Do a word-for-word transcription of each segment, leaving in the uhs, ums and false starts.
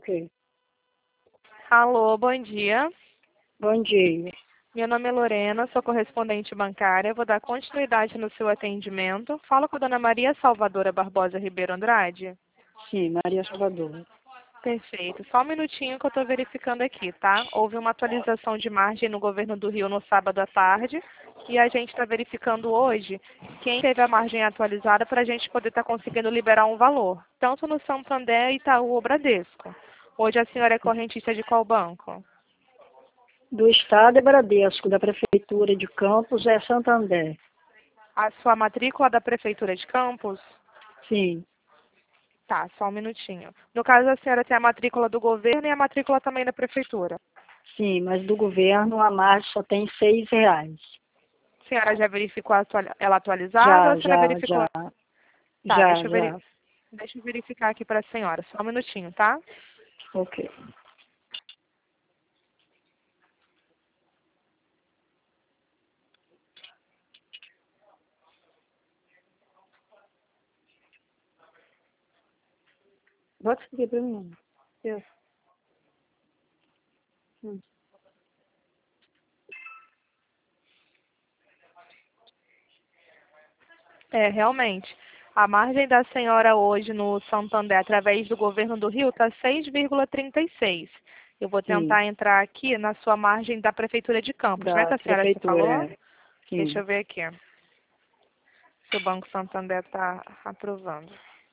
Ok. Alô, bom dia. Bom dia. Meu nome é Lorena, sou correspondente bancária. Vou dar continuidade no seu atendimento. Falo com a dona Maria Salvadora Barbosa Ribeiro Andrade. Sim, Maria Salvador. Perfeito. Só um minutinho que eu estou verificando aqui, tá? Houve uma atualização de margem no governo do Rio no sábado à tarde e a gente está verificando hoje quem teve a margem atualizada para a gente poder estar conseguindo liberar um valor, tanto no Santander, Itaú ou Bradesco. Hoje a senhora é correntista de qual banco? Do Estado é Bradesco, da Prefeitura de Campos é Santander. A sua matrícula da Prefeitura de Campos? Sim, Tá, só um minutinho. No caso, a senhora tem a matrícula do governo e a matrícula também da Prefeitura. sim, mas do governo a margem só tem seis reais. A senhora já verificou a atual- ela atualizada ou Já, a senhora já, verificou? já, Tá, já, deixa eu, veri... já. deixa eu verificar aqui para a senhora. Só um minutinho, tá? Ok. Bota isso aqui pra mim. Isso. Hum. É, realmente. A margem da senhora hoje no Santander, através do governo do Rio, está seis vírgula trinta e seis. Eu vou Sim, tentar entrar aqui na sua margem da Prefeitura de Campos, né, da que a senhora se Prefeitura, falou? é. Deixa Sim. eu ver aqui. Se o Banco Santander está aprovando.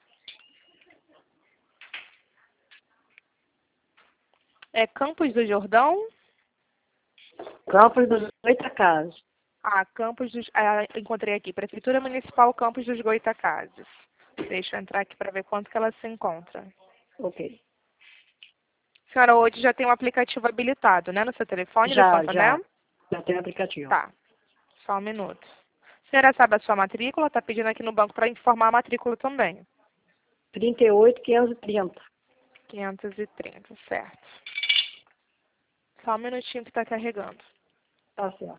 É Campos do Jordão? Campos dos Goitacazes. Ah, Campos dos... Ah, encontrei aqui. Prefeitura Municipal Campos dos Goitacazes. Deixa eu entrar aqui para ver quanto que ela se encontra. Ok. A senhora hoje já tem um aplicativo habilitado, né, no seu telefone do Já, Santander? já. Já tem aplicativo. Tá, só um minuto. A senhora sabe a sua matrícula? Está pedindo aqui no banco para informar a matrícula também. trinta e oito, quinhentos e trinta. quinhentos e trinta, certo. Só um minutinho que está carregando. Tá certo.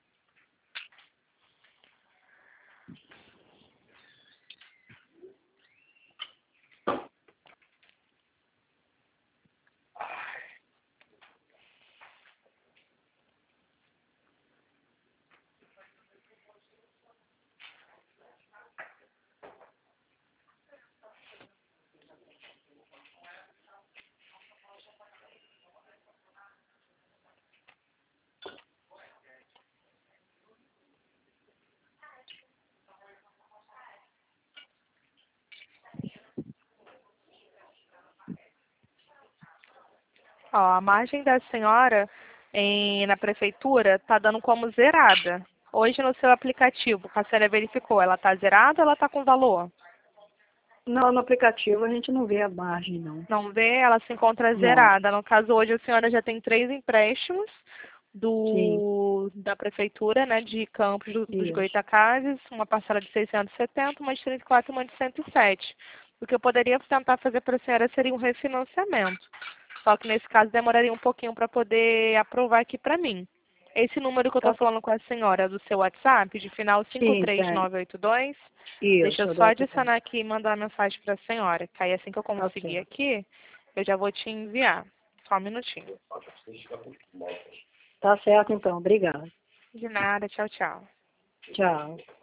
Ó, a margem da senhora em, na prefeitura está dando como zerada. Hoje no seu aplicativo, a senhora verificou, ela está zerada ou ela está com valor? Não, no aplicativo a gente não vê a margem, não. Não vê, ela se encontra Não. zerada. No caso, hoje a senhora já tem três empréstimos Sim, do, da prefeitura, né, de Campos do- dos isso. Goitacazes, uma parcela de seiscentos e setenta, uma de trinta e quatro e uma de cento e sete. O que eu poderia tentar fazer para a senhora seria um refinanciamento. Só que nesse caso demoraria um pouquinho para poder aprovar aqui para mim. Esse número que eu estou Tá. falando com a senhora é do seu WhatsApp, de final cinco Sim, três tem. nove oito dois. Deixa eu Isso, eu só dou WhatsApp. adicionar aqui e mandar a mensagem para a senhora. Que aí assim que eu Tá conseguir certo. aqui, eu já vou te enviar. Só um minutinho. Tá certo, então. Obrigada. De nada, tchau, tchau. Tchau.